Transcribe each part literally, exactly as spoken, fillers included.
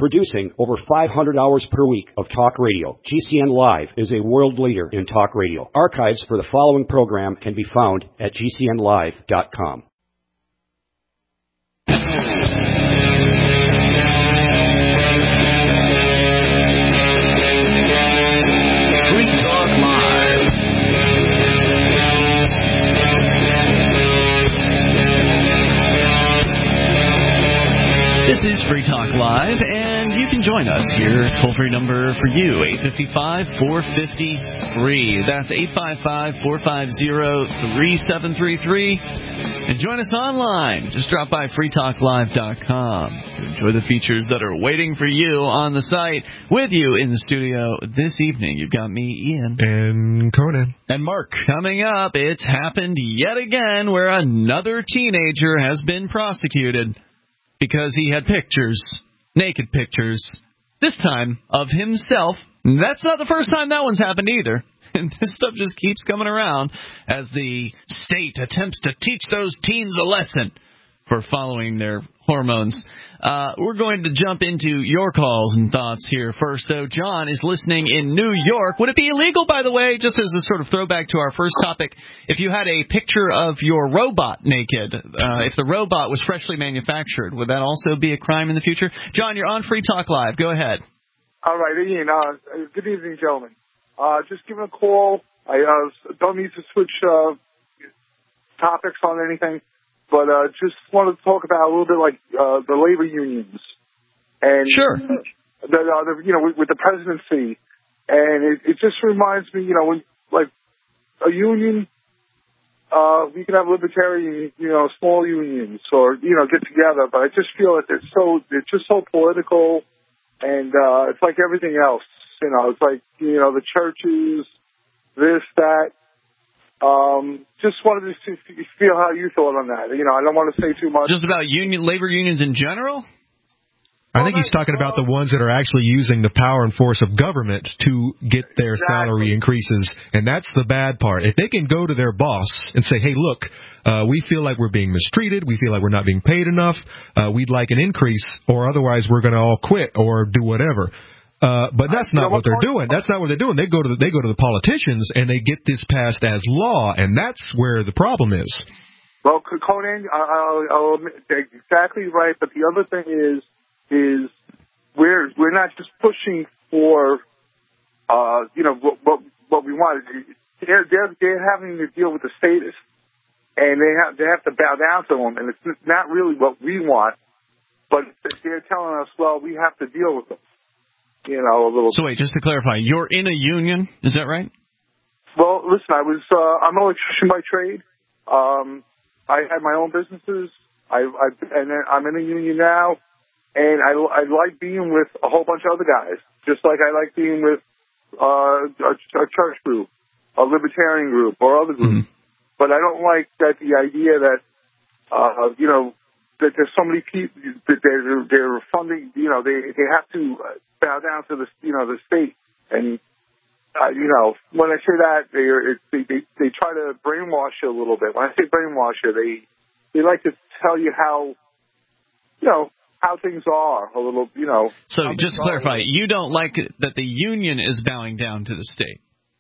Producing over five hundred hours per week of talk radio, G C N Live is a world leader in talk radio. Archives for the following program can be found at G C N live dot com. This is Free Talk Live, and you can join us here. Toll-free number for you, eight five five, four five three. That's eight five five, four five zero, three seven three three. And join us online. Just drop by free talk live dot com to enjoy the features that are waiting for you on the site. With you in the studio this evening, you've got me, Ian. And Conan. And Mark. Coming up, it's happened yet again where another teenager has been prosecuted because he had pictures, naked pictures, this time of himself. That's not the first time that one's happened either. And this stuff just keeps coming around as the state attempts to teach those teens a lesson for following their hormones. Uh, we're going to jump into your calls and thoughts here first, though. John is listening in New York. Would it be illegal, by the way, just as a sort of throwback to our first topic, if you had a picture of your robot naked, uh, if the robot was freshly manufactured, would that also be a crime in the future? John, you're on Free Talk Live. Go ahead. All right, Ian. Uh, good evening, gentlemen. Uh, just giving a call. I uh, don't need to switch uh, topics on anything. But uh, just wanted to talk about a little bit like uh, the labor unions and sure, the, uh, the, you know, with, with the presidency, and it, it just reminds me, you know, when like a union, uh, we can have libertarian, you know, small unions or you know get together, but I just feel that it's so it's just so political, and uh, it's like everything else, you know, it's like you know the churches, this that. Um, just wanted to see, feel how you thought on that. You know, I don't want to say too much. Just about union labor unions in general? I think he's talking about the ones that are actually using the power and force of government to get their exactly. salary increases, and that's the bad part. If they can go to their boss and say, hey, look, uh, we feel like we're being mistreated, we feel like we're not being paid enough, uh, we'd like an increase, or otherwise we're going to all quit or do whatever. Uh, but that's not what they're doing. That's not what they're doing. They go to the, they go to the politicians and they get this passed as law, and that's where the problem is. Well, Conan, I'll, I'll admit, exactly right. But the other thing is, is we're we're not just pushing for, uh, you know, what what, what we want. They're they're they're having to deal with the statists, and they have they have to bow down to them, and it's not really what we want. But they're telling us, well, we have to deal with them. You know, a little. So wait, just to clarify, you're in a union, is that right? Well, listen, I was, uh, I'm an electrician by trade. Um, I had my own businesses. I, I, and then I'm in a union now, and I, I like being with a whole bunch of other guys, just like I like being with, uh, a, a church group, a libertarian group, or other groups. Mm-hmm. But I don't like that the idea that, uh, you know, that there's so many people that they're, they're funding, you know, they, they have to bow down to the, you know, the state. And, uh, you know, when I say that, they, are, they, they, they try to brainwash you a little bit. When I say brainwash you, they, they like to tell you how, you know, how things are a little, you know. So just to clarify, you don't like that the union is bowing down to the state?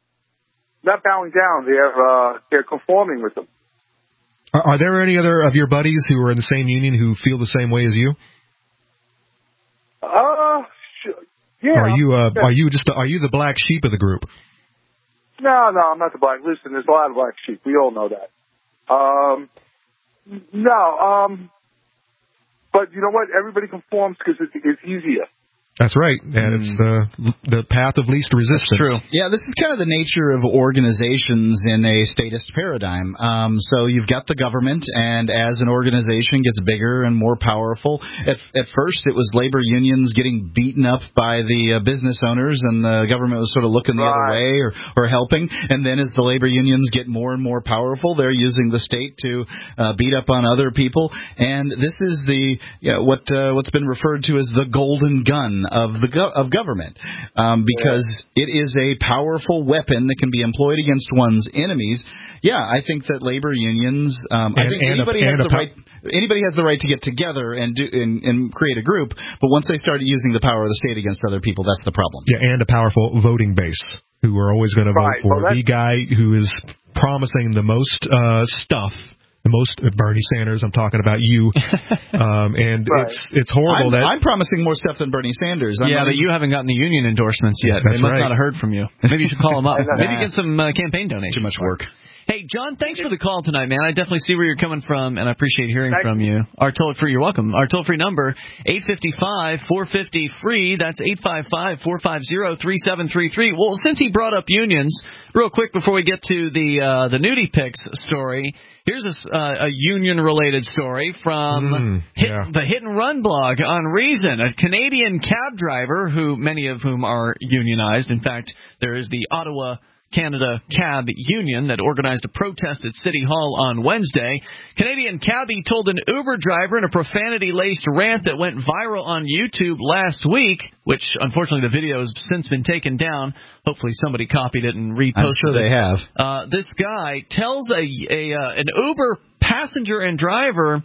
Not bowing down. They're, uh, they're conforming with them. Are, are there any other of your buddies who are in the same union who feel the same way as you? Uh, sure. Yeah. Are you uh, yeah. are you just are you the black sheep of the group? No, no, I'm not the black. Listen, there's a lot of black sheep. We all know that. Um, no, um, but you know what? Everybody conforms because it's, it's easier. That's right, and mm. it's uh, the path of least resistance. That's true. Yeah, this is kind of the nature of organizations in a statist paradigm. Um, so you've got the government, and as an organization gets bigger and more powerful, at, at first it was labor unions getting beaten up by the uh, business owners, and the government was sort of looking the right. other way or, or helping. And then as the labor unions get more and more powerful, they're using the state to uh, beat up on other people. And this is the you know, what uh, what's been referred to as the golden gun weapon of the go- of government, um, because yeah. it is a powerful weapon that can be employed against one's enemies. Yeah, I think that labor unions. Um, and, I think and anybody a, has the po- right. Anybody has the right to get together and do and, and create a group, but once they start using the power of the state against other people, that's the problem. Yeah, and a powerful voting base who are always going to vote right. for well, the guy who is promising the most uh, stuff. The most uh, Bernie Sanders, I'm talking about you, um, and right. it's it's horrible I'm, that I'm promising more stuff than Bernie Sanders. I'm yeah, running, but you haven't gotten the union endorsements yet. That's they must right. not have heard from you. Maybe you should call them up. Maybe nah. get some uh, campaign donations. Too much work. Hey, John, thanks for the call tonight, man. I definitely see where you're coming from, and I appreciate hearing Thank from you. Our toll-free, you're welcome. Our toll-free number, eight five five, four five zero, free. That's eight five five, four five zero, three seven three three. Well, since he brought up unions, real quick before we get to the uh, the nudie pics story, here's a, uh, a union-related story from mm, hit, yeah. the Hit and Run blog on Reason. A Canadian cab driver, who many of whom are unionized. In fact, there is the Ottawa Canada Cab Union that organized a protest at City Hall on Wednesday. Canadian cabbie told an Uber driver in a profanity-laced rant that went viral on YouTube last week, which unfortunately the video has since been taken down. Hopefully somebody copied it and reposted I'm sure it. they have. Uh, this guy tells a, a uh, an Uber passenger and driver,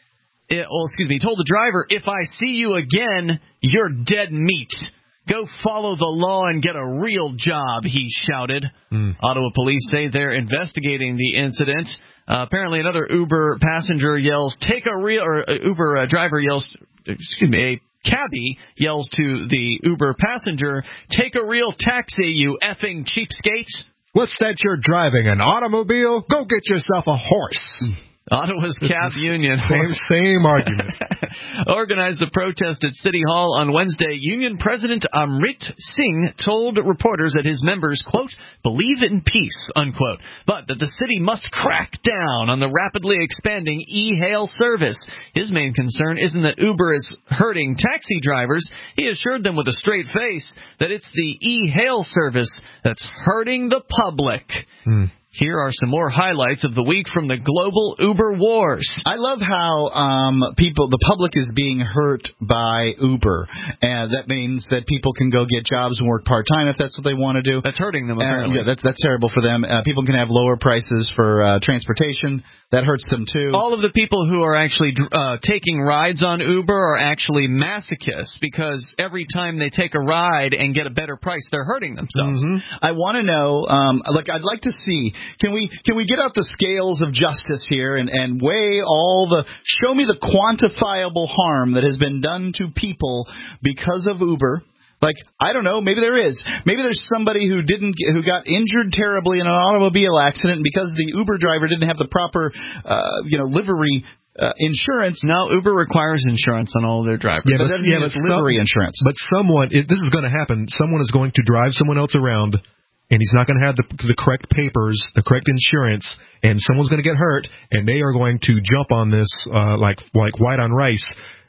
it, well, excuse me, he told the driver, "If I see you again, you're dead meat. Go follow the law and get a real job," he shouted. Mm. Ottawa police say they're investigating the incident. Uh, apparently another Uber passenger yells, "Take a real," or uh, Uber uh, driver yells, excuse me, a cabbie yells to the Uber passenger, "Take a real taxi, you effing cheapskate." What's that you're driving, an automobile? Go get yourself a horse. Mm. Ottawa's Cab Union same, same argument. organized a protest at City Hall on Wednesday. Union President Amrit Singh told reporters that his members, quote, "believe in peace," unquote, but that the city must crack down on the rapidly expanding e-hail service. His main concern isn't that Uber is hurting taxi drivers. He assured them with a straight face that it's the e-hail service that's hurting the public. Hmm. Here are some more highlights of the week from the global Uber wars. I love how um, people, the public is being hurt by Uber. And that means that people can go get jobs and work part-time if that's what they want to do. That's hurting them, apparently. Uh, yeah, that's, that's terrible for them. Uh, people can have lower prices for uh, transportation. That hurts them, too. All of the people who are actually uh, taking rides on Uber are actually masochists, because every time they take a ride and get a better price, they're hurting themselves. Mm-hmm. I want to know, um, like, I'd like to see, Can we can we get out the scales of justice here and, and weigh all the, show me the quantifiable harm that has been done to people because of Uber? Like, I don't know, maybe there is. Maybe there's somebody who didn't, who got injured terribly in an automobile accident, and because the Uber driver didn't have the proper, uh, you know, livery uh, insurance. No, Uber requires insurance on all of their drivers. Yeah, but, but yeah, it's livery some, insurance. But someone, it, this is going to happen. Someone is going to drive someone else around, and he's not going to have the, the correct papers, the correct insurance, and someone's going to get hurt, and they are going to jump on this uh, like like white on rice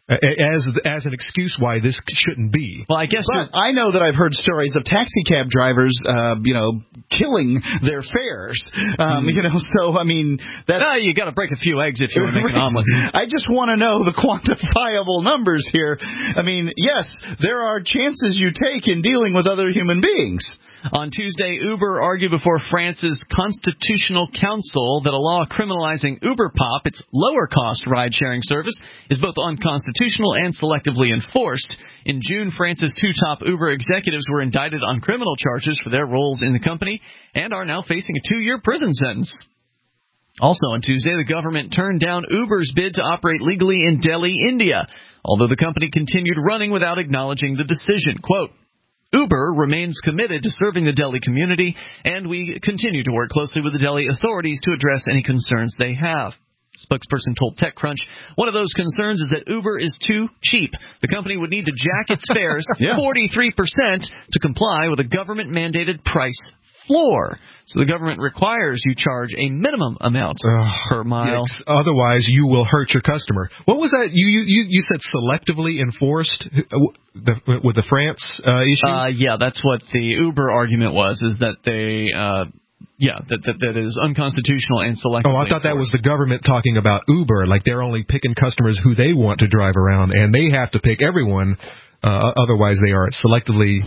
as as an excuse why this shouldn't be. Well, I guess but I know that I've heard stories of taxi cab drivers, uh, you know, killing their fares. Um, mm. You know, so I mean, that no, you got to break a few eggs if you want to make an omelet. I just want to know the quantifiable numbers here. I mean, yes, there are chances you take in dealing with other human beings. On Tuesday, Uber argued before France's Constitutional Council that a law criminalizing UberPop, its lower-cost ride-sharing service, is both unconstitutional and selectively enforced. In June, France's two top Uber executives were indicted on criminal charges for their roles in the company and are now facing a two-year prison sentence. Also on Tuesday, the government turned down Uber's bid to operate legally in Delhi, India, although the company continued running without acknowledging the decision. Quote, Uber remains committed to serving the Delhi community, and we continue to work closely with the Delhi authorities to address any concerns they have. Spokesperson told TechCrunch, one of those concerns is that Uber is too cheap. The company would need to jack its fares yeah. forty-three percent to comply with a government-mandated price floor. So the government requires you charge a minimum amount Ugh, per mile. Yikes. Otherwise, you will hurt your customer. What was that? You you you said selectively enforced the, with the France uh, issue? Uh, yeah, that's what the Uber argument was, is that they... Uh, Yeah, that, that that is unconstitutional and selective. Oh, I thought that was the government talking about Uber, like they're only picking customers who they want to drive around, and they have to pick everyone Uh, otherwise, they are selectively.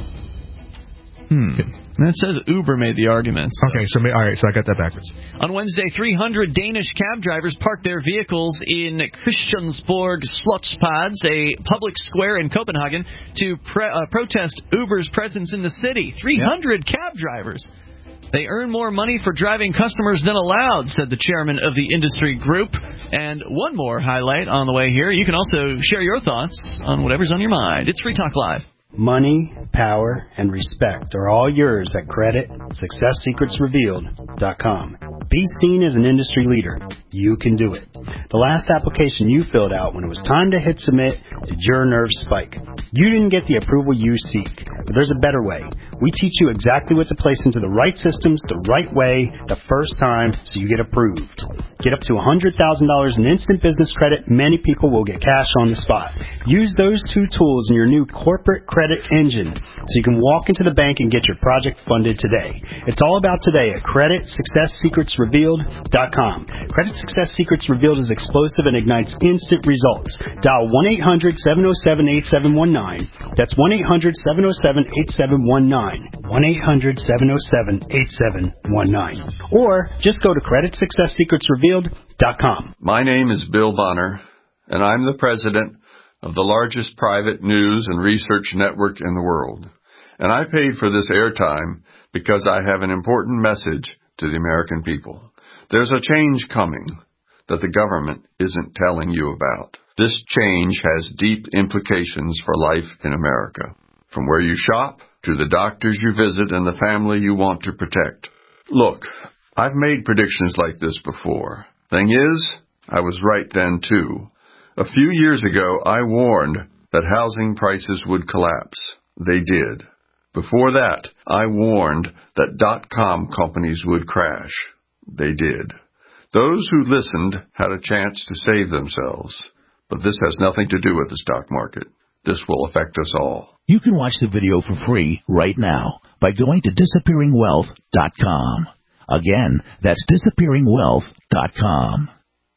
Hmm. That says Uber made the argument. So. Okay, so all right, so I got that backwards. On Wednesday, three hundred Danish cab drivers parked their vehicles in Christiansborg Slottsplads, a public square in Copenhagen, to pre- uh, protest Uber's presence in the city. three hundred yep. cab drivers. They earn more money for driving customers than allowed, said the chairman of the industry group. And one more highlight on the way here. You can also share your thoughts on whatever's on your mind. It's Free Talk Live. Money, power, and respect are all yours at credit success secrets revealed dot com. Be seen as an industry leader. You can do it. The last application you filled out when it was time to hit submit, did your nerves spike? You didn't get the approval you seek, but there's a better way. We teach you exactly what to place into the right systems the right way the first time so you get approved. Get up to one hundred thousand dollars in instant business credit. Many people will get cash on the spot. Use those two tools in your new corporate credit engine so you can walk into the bank and get your project funded today. It's all about today at credit success secrets revealed dot com. Credit Success Secrets Revealed is explosive and ignites instant results. Dial one eight hundred seven oh seven eight seven one nine. That's one eight hundred seven oh seven eight seven one nine. one eight hundred seven oh seven eight seven one nine. Or just go to credit success secrets revealed dot com. My name is Bill Bonner, and I'm the president of the largest private news and research network in the world. And I paid for this airtime because I have an important message to the American people. There's a change coming that the government isn't telling you about. This change has deep implications for life in America, from where you shop to the doctors you visit and the family you want to protect. Look, I've made predictions like this before. Thing is, I was right then too. A few years ago, I warned that housing prices would collapse. They did. Before that, I warned that dot-com companies would crash. They did. Those who listened had a chance to save themselves. But this has nothing to do with the stock market. This will affect us all. You can watch the video for free right now by going to disappearing wealth dot com. Again, that's disappearing wealth dot com.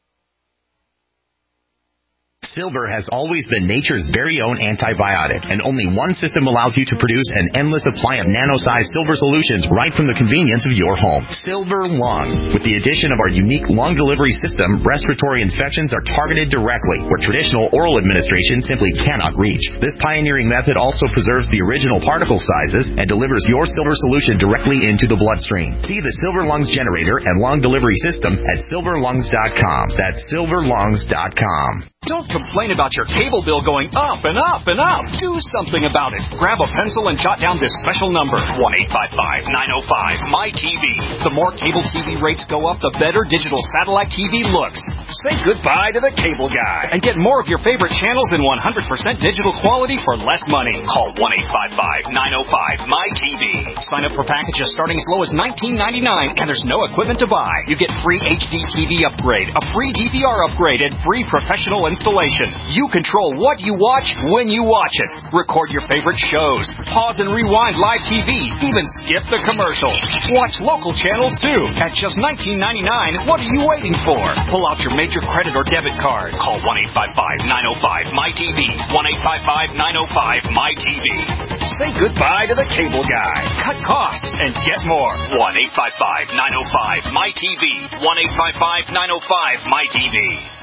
Silver has always been nature's very own antibiotic, and only one system allows you to produce an endless supply of nano-sized silver solutions right from the convenience of your home. Silver Lungs. With the addition of our unique lung delivery system, respiratory infections are targeted directly, where traditional oral administration simply cannot reach. This pioneering method also preserves the original particle sizes and delivers your silver solution directly into the bloodstream. See the Silver Lungs generator and lung delivery system at silver lungs dot com. That's silver lungs dot com. Don't complain about your cable bill going up and up and up. Do something about it. Grab a pencil and jot down this special number, one eight five five nine oh five M Y T V. The more cable T V rates go up, the better digital satellite T V looks. Say goodbye to the cable guy and get more of your favorite channels in one hundred percent digital quality for less money. Call one eight five five nine oh five M Y T V. Sign up for packages starting as low as nineteen ninety-nine, and there's no equipment to buy. You get free H D T V upgrade, a free D V R upgrade, and free professional installation. You control what you watch when you watch it. Record your favorite shows. Pause and rewind live T V. Even skip the commercials. Watch local channels too. At just nineteen ninety-nine, what are you waiting for? Pull out your major credit or debit card. Call one eight five five nine oh five M Y T V. one eight five five nine oh five M Y T V. Say goodbye to the cable guy. Cut costs and get more. one eight five five nine oh five M Y T V. one eight five five nine oh five M Y T V.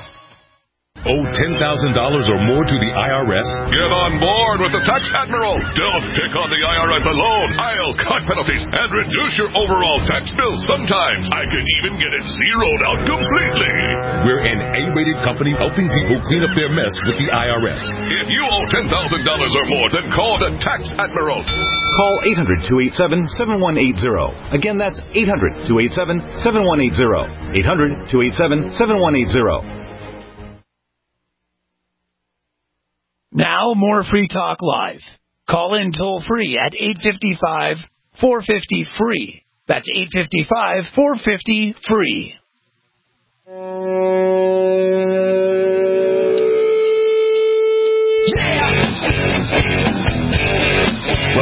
Owe ten thousand dollars or more to the I R S? Get on board with the Tax Admiral. Don't pick on the I R S alone. I'll cut penalties and reduce your overall tax bill. Sometimes I can even get it zeroed out completely. We're an A-rated company helping people clean up their mess with the I R S. If you owe ten thousand dollars or more, then call the Tax Admiral. Call eight hundred two eight seven seven one eight zero. Again, that's eight hundred two eight seven seven one eight zero. eight hundred two eight seven seven one eight zero. Now, more Free Talk Live. Call in toll free at eight five five, four five zero, free. That's eight five five, four five zero, free.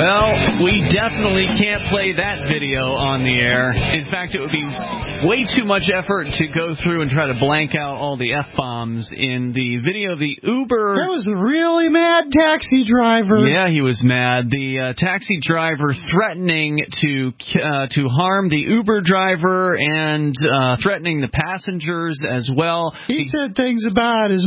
Well, we definitely can't play that video on the air. In fact, it would be way too much effort to go through and try to blank out all the F-bombs in the video of the Uber. That was a really mad taxi driver. Yeah, he was mad. The uh, taxi driver threatening to uh, to harm the Uber driver and uh, threatening the passengers as well. He, he said things about his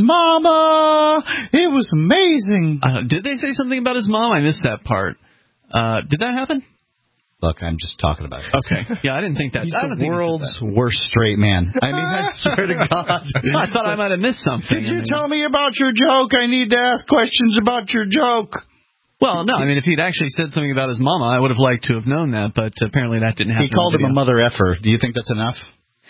mama. It was amazing. Uh, did they say something about his mom? I missed that part. Uh, did that happen? Look, I'm just talking about it. Okay. Yeah, I didn't think that. He's I don't the think world's worst straight man. I mean, I swear to God. I thought I might have missed something. Could you I mean, tell me about your joke? I need to ask questions about your joke. Well, no, I mean, if he'd actually said something about his mama, I would have liked to have known that, but apparently that didn't happen. He called him a mother effer. Do you think that's enough?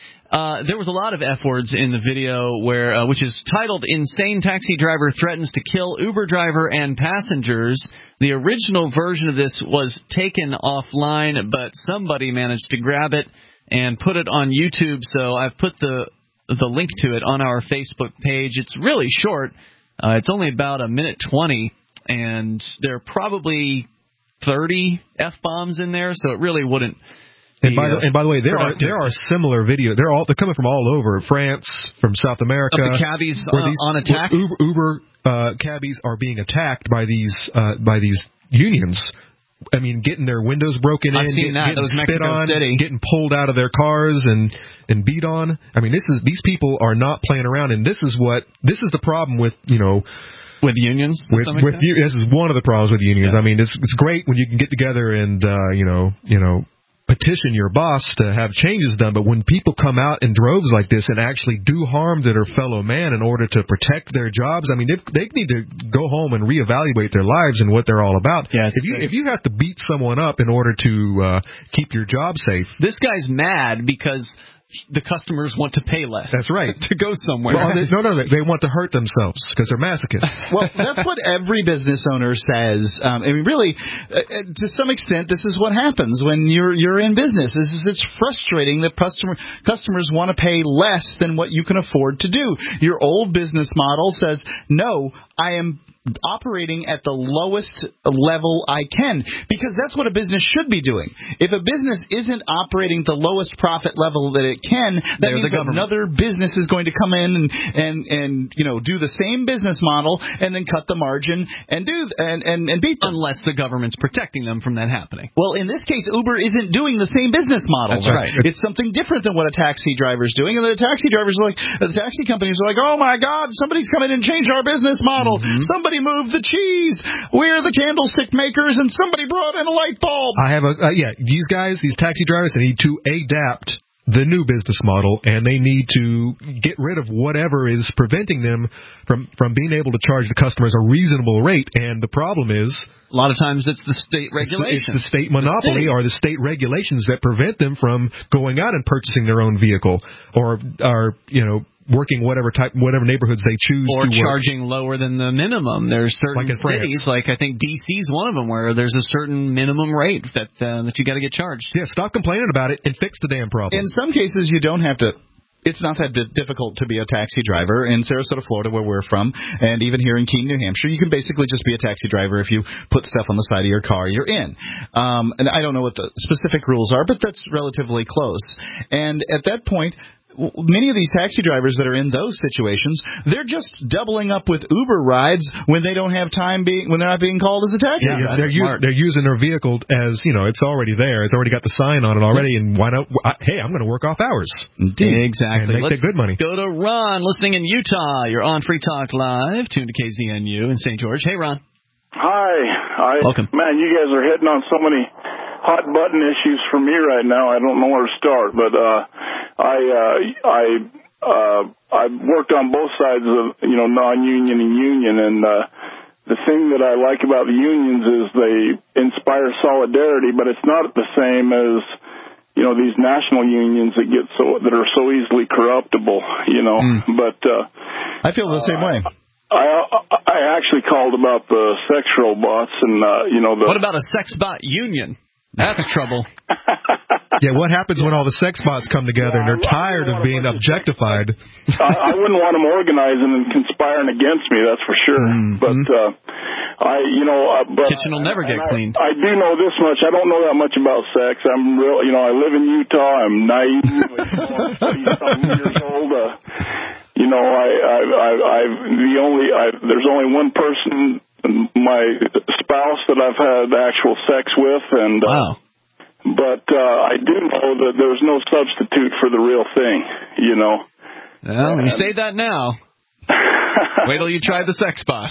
Uh, there was a lot of F words in the video, where uh, which is titled "Insane Taxi Driver Threatens to Kill Uber Driver and Passengers." The original version of this was taken offline, but somebody managed to grab it and put it on YouTube. So I've put the the link to it on our Facebook page. It's really short. Uh, it's only about a minute twenty, and there are probably thirty F-bombs in there, so it really wouldn't. And by, the, and by the way, there are there are similar videos. They're all they're coming from all over France, from South America. Of the cabbies uh, these, on attack. Uber, Uber uh, cabbies are being attacked by these uh, by these unions. I mean, getting their windows broken in, I've seen getting, that. getting That was spit Mexico on, City. getting pulled out of their cars and and beat on. I mean, this is these people are not playing around, and this is what this is the problem with you know. With unions? With, with you, this is one of the problems with unions. Yeah. I mean, it's it's great when you can get together and uh, you know you know. petition your boss to have changes done, but when people come out in droves like this and actually do harm to their fellow man in order to protect their jobs, I mean, they, they need to go home and reevaluate their lives and what they're all about. Yeah, if you if you have to beat someone up in order to uh, keep your job safe, this guy's mad because the customers want to pay less. That's right. To go somewhere. Well, they, no, no, they want to hurt themselves because they're masochists. Well, that's what every business owner says. Um, I mean, really, uh, to some extent, this is what happens when you're you're in business. This is, it's frustrating that customer, customers want to pay less than what you can afford to do. Your old business model says, no, I am operating at the lowest level I can, because that's what a business should be doing. If a business isn't operating the lowest profit level that it can, that They're means the another business is going to come in and, and and you know do the same business model and then cut the margin and do and and, and beat them. Unless the government's protecting them from that happening. Well, in this case, Uber isn't doing the same business model. That's right. It's something different than what a taxi driver's doing, and the taxi drivers are like the taxi companies are like, oh my God, somebody's come in and changed our business model. Mm-hmm. Somebody moved the cheese. We're the candlestick makers, and somebody brought in a light bulb. I have a uh, yeah. These guys, these taxi drivers, they need to adapt the new business model, and they need to get rid of whatever is preventing them from from being able to charge the customers a reasonable rate. And the problem is, a lot of times it's the state regulation, it's the state monopoly, the state. or the state regulations that prevent them from going out and purchasing their own vehicle, or are you know. working whatever type, whatever neighborhoods they choose or to work. charging lower than the minimum. There's certain like cities, like I think D C's one of them, where there's a certain minimum rate that uh, that you got to get charged. Yeah, stop complaining about it and fix the damn problem. In some cases, you don't have to. It's not that difficult to be a taxi driver. In Sarasota, Florida, where we're from, and even here in Keene, New Hampshire, you can basically just be a taxi driver. If you put stuff on the side of your car, you're in. Um, and I don't know what the specific rules are, but that's relatively close. And at that point, many of these taxi drivers that are in those situations, they're just doubling up with Uber rides when they don't have time being when they're not being called as a taxi yeah, driver. They're, use, they're using their vehicle as, you know, it's already there. It's already got the sign on it already, and why not? Hey, I'm going to work off hours. Indeed. Exactly. And make Let's that good money. Go to Ron, listening in Utah. You're on Free Talk Live, tuned to K Z N U in Saint George. Hey, Ron. Hi. I, Welcome. Man, you guys are hitting on so many hot button issues for me right now. I don't know where to start, but uh, I uh, I uh, I've worked on both sides of you know non-union and union, and uh, the thing that I like about the unions is they inspire solidarity, but it's not the same as you know these national unions that get so that are so easily corruptible. You know, mm. but uh, I feel the same uh, way. I I actually called about the sex robots and uh, you know the. What about a sex bot union? That's trouble. Yeah, what happens when all the sex bots come together and they're tired of being objectified? I, I wouldn't want them organizing and conspiring against me, that's for sure. Mm-hmm. But uh, I, you know, uh, but kitchen will never get I, cleaned. I do know this much. I don't know that much about sex. I'm real, you know. I live in Utah. I'm naive. I'm thirty-something years old. Uh, you know, I, I, I, I've the only. I, there's only one person, my spouse, that I've had actual sex with, and. Uh, wow. But uh, I do know that there's no substitute for the real thing, you know. Well, you say that now. Wait till you try the sex bot.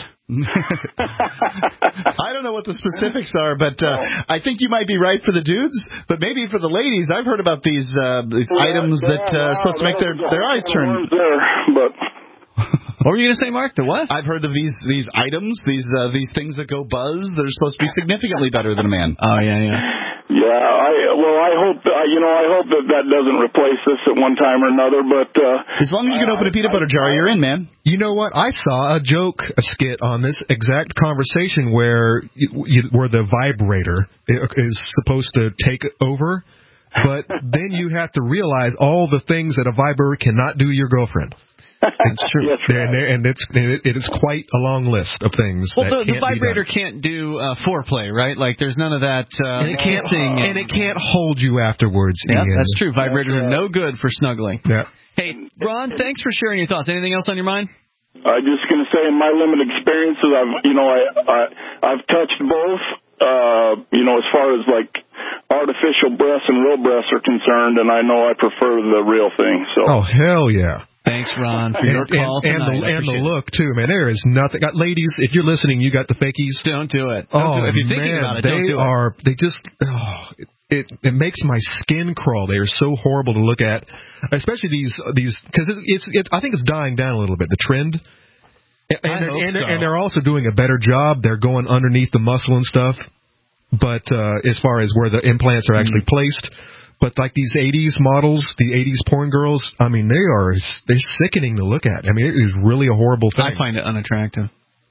I don't know what the specifics are, but uh, I think you might be right for the dudes, but maybe for the ladies. I've heard about these uh, these yeah, items yeah, that are uh, supposed to make their, their eyes turn. There, but what were you going to say, Mark? The what? I've heard of these these items, these uh, these things that go buzz. They're supposed to be significantly better than a man. Oh yeah, yeah. Yeah, I well, I hope uh, you know, I hope that that doesn't replace this at one time or another. But uh, as long as you can open a peanut butter jar, you're in, man. You know what? I saw a joke, a skit on this exact conversation where you, you, where the vibrator is supposed to take over, but then you have to realize all the things that a vibrator cannot do your girlfriend. It's true, yes, right. and, and it's and it is quite a long list of things. Well, that the, the can't vibrator be done. can't do uh, foreplay, right? Like, there's none of that. Uh, and it can't sing, and it can't hold you afterwards. Yeah, Ian. that's true. Vibrators are no good for snuggling. Yeah. Hey, Ron, thanks for sharing your thoughts. Anything else on your mind? I'm just going to say, in my limited experiences, I've you know I, I I've touched both. Uh, you know, as far as like artificial breasts and real breasts are concerned, and I know I prefer the real thing. So. Oh hell yeah. Thanks, Ron, for your and, call and, tonight. And the, and the look, too, man. There is nothing. Uh, ladies, if you're listening, you got the fakies. Don't do it. Don't oh, do it. If you're thinking man, about it, they don't do are, it. They just, oh, it, it, it makes my skin crawl. They are so horrible to look at, especially these, these because it, it's, it, I think it's dying down a little bit, the trend. And, I and, hope and, so. and they're also doing a better job. They're going underneath the muscle and stuff. But uh, as far as where the implants are actually mm-hmm. placed. But like these eighties models, the eighties porn girls, I mean, they are they're sickening to look at. I mean, it is really a horrible thing. I find it unattractive.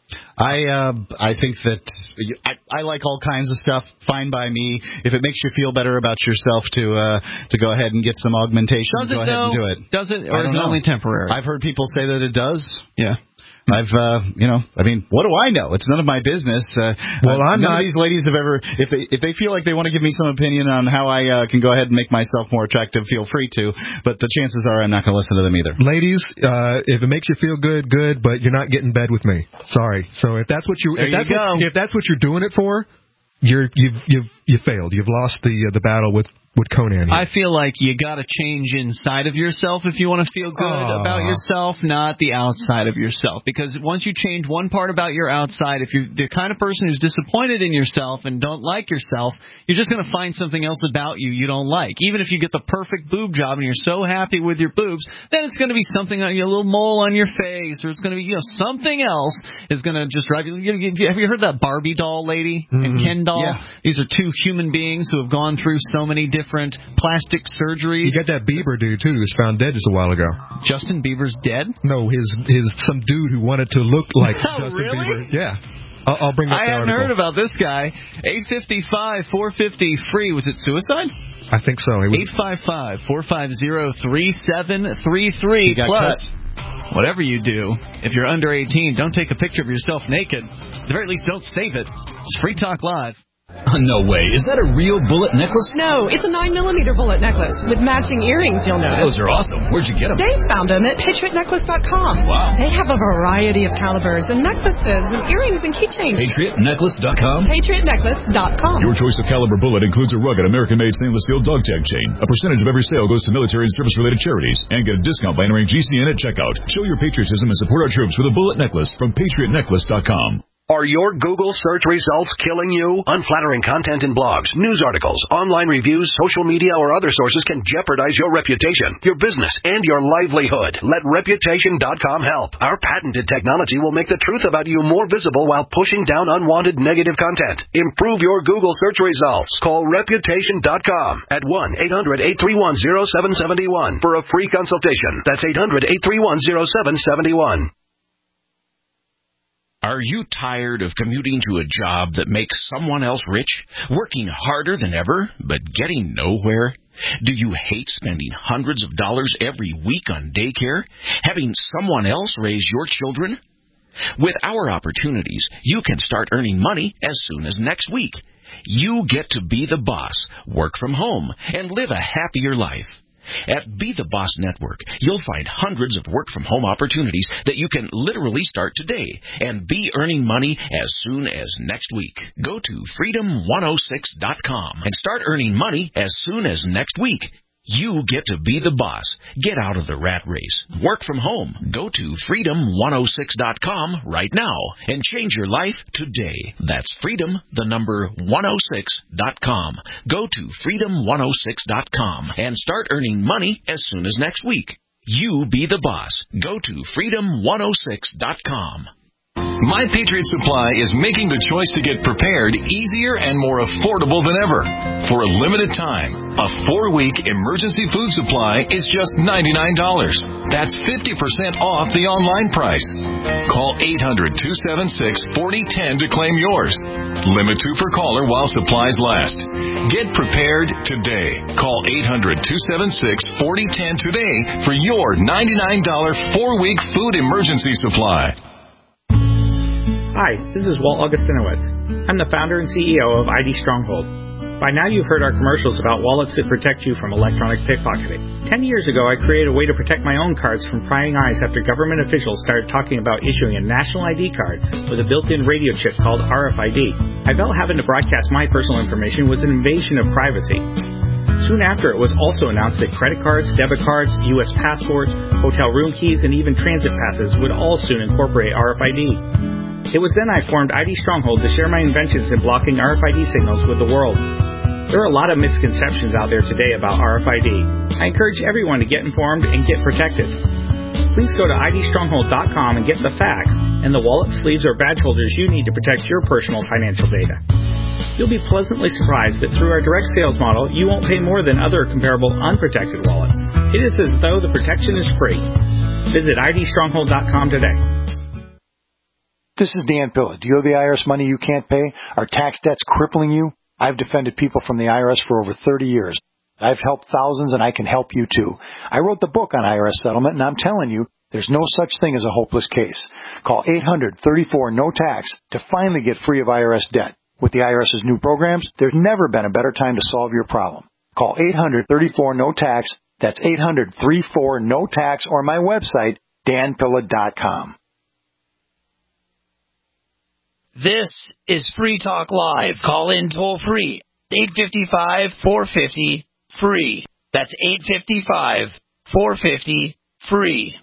I uh, I think that I, I like all kinds of stuff. Fine by me. If it makes you feel better about yourself to uh, to go ahead and get some augmentation, does it, go ahead though? and do it. Does it, or is it only temporary? I've heard people say that it does. Yeah. I've, uh, you know, I mean, what do I know? It's none of my business. Uh, well, I'm none not. of these ladies have ever, if they if they feel like they want to give me some opinion on how I uh, can go ahead and make myself more attractive, feel free to. But the chances are I'm not going to listen to them either. Ladies, uh, if it makes you feel good, good. But you're not getting in bed with me. Sorry. So if that's what you, there if that's you go. What, if that's what you're doing it for, you're you've you've you failed. You've lost the uh, the battle with. With Conan here. I feel like you got to change inside of yourself if you want to feel good Aww. about yourself, not the outside of yourself. Because once you change one part about your outside, if you're the kind of person who's disappointed in yourself and don't like yourself, you're just going to find something else about you you don't like. Even if you get the perfect boob job and you're so happy with your boobs, then it's going to be something, a little mole on your face, or it's going to be, you know, something else is going to just drive you. Have you heard that Barbie doll lady mm-hmm. and Ken doll? Yeah. These are two human beings who have gone through so many different different plastic surgeries. You got that Bieber dude, too, who was found dead just a while ago. Justin Bieber's dead? No, his his some dude who wanted to look like oh, Justin really? Bieber. Yeah. I'll, I'll bring up I the hadn't article. heard about this guy. eight five five, four five zero, free. Was it suicide? I think so. It was eight five five, four five zero, three seven three three. Plus, cut. Whatever you do, if you're under eighteen, don't take a picture of yourself naked. At the very least, don't save it. It's Free Talk Live. Oh, no way. Is that a real bullet necklace? No, it's a nine millimeter bullet necklace with matching earrings, you'll notice. Those are awesome. Where'd you get them? Dave found them at patriot necklace dot com. Wow. They have a variety of calibers and necklaces and earrings and keychains. patriot necklace dot com? patriot necklace dot com. Your choice of caliber bullet includes a rugged American-made stainless steel dog tag chain. A percentage of every sale goes to military and service-related charities. And get a discount by entering G C N at checkout. Show your patriotism and support our troops with a bullet necklace from patriot necklace dot com. Are your Google search results killing you? Unflattering content in blogs, news articles, online reviews, social media, or other sources can jeopardize your reputation, your business, and your livelihood. Let reputation dot com help. Our patented technology will make the truth about you more visible while pushing down unwanted negative content. Improve your Google search results. Call reputation dot com at one eight hundred, eight three one, zero seven seven one for a free consultation. That's eight hundred, eight three one, zero seven seven one. Are you tired of commuting to a job that makes someone else rich, working harder than ever, but getting nowhere? Do you hate spending hundreds of dollars every week on daycare, having someone else raise your children? With our opportunities, you can start earning money as soon as next week. You get to be the boss, work from home, and live a happier life. At Be the Boss Network, you'll find hundreds of work-from-home opportunities that you can literally start today and be earning money as soon as next week. Go to freedom one oh six dot com and start earning money as soon as next week. You get to be the boss. Get out of the rat race. Work from home. Go to freedom one oh six dot com right now and change your life today. That's freedom, the number one oh six dot com. Go to freedom one oh six dot com and start earning money as soon as next week. You be the boss. Go to freedom one oh six dot com. My Patriot Supply is making the choice to get prepared easier and more affordable than ever. For a limited time, a four-week emergency food supply is just ninety-nine dollars. That's fifty percent off the online price. Call eight hundred, two seven six, four oh one oh to claim yours. Limit two per caller while supplies last. Get prepared today. Call eight hundred, two seven six, four oh one oh today for your ninety-nine dollars four-week food emergency supply. Hi, this is Walt Augustinowitz. I'm the founder and C E O of I D Stronghold. By now you've heard our commercials about wallets that protect you from electronic pickpocketing. Ten years ago I created a way to protect my own cards from prying eyes after government officials started talking about issuing a national I D card with a built-in radio chip called R F I D. I felt having to broadcast my personal information was an invasion of privacy. Soon after, it was also announced that credit cards, debit cards, U S passports, hotel room keys, and even transit passes would all soon incorporate R F I D. It was then I formed I D Stronghold to share my inventions in blocking R F I D signals with the world. There are a lot of misconceptions out there today about R F I D. I encourage everyone to get informed and get protected. Please go to I D stronghold dot com and get the facts and the wallet, sleeves, or badge holders you need to protect your personal financial data. You'll be pleasantly surprised that through our direct sales model, you won't pay more than other comparable unprotected wallets. It is as though the protection is free. Visit I D stronghold dot com today. This is Dan Pilla. Do you owe the I R S money you can't pay? Are tax debts crippling you? I've defended people from the I R S for over thirty years. I've helped thousands, and I can help you too. I wrote the book on I R S settlement, and I'm telling you, there's no such thing as a hopeless case. Call eight hundred, thirty-four, no tax to finally get free of I R S debt. With the IRS's new programs, there's never been a better time to solve your problem. Call eight hundred, thirty-four, no tax. That's eight hundred, thirty-four, no tax, or my website, dan pilla dot com. This is Free Talk Live. Call in toll free. eight five five, four five zero, free. That's eight five five, four five zero, free.